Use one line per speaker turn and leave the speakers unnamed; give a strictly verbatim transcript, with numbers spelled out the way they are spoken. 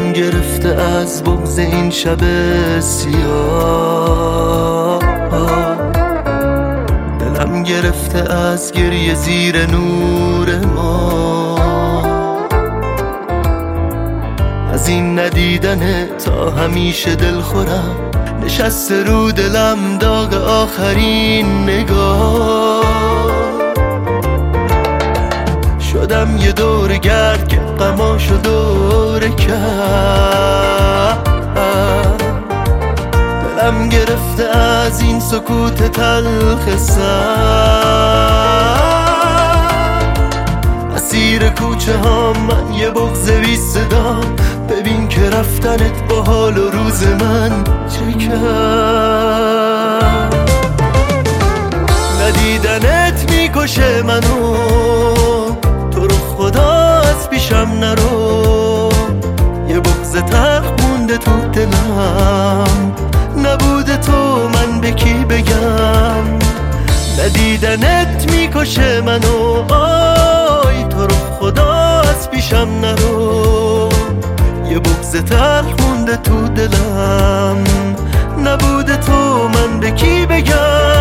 دلم گرفته از بغض این شب سیاه، دلم گرفته از گریه زیر نور ما، از این ندیدن تا همیشه دل خورم نشسته رو دلم داغ آخرین نگاه. شدم یه دور گرد که غماشو دور کرد، دلم گرفته از این سکوت تلخ سر، مسیر کوچه ها من یه بغض بی صدا، ببین که رفتنت با حال و روز من چه کرد. ندیدنت میکشه منو، تو رو خدا از پیشم نرو، یه بغض تلخ مونده تو دلم، نبوده تو من به کی بگم. ندیدنت میکشه منو، آی تو رو خدا از پیشم نرو، یه بغض تلخ مونده تو دلم، نبوده تو من به کی بگم.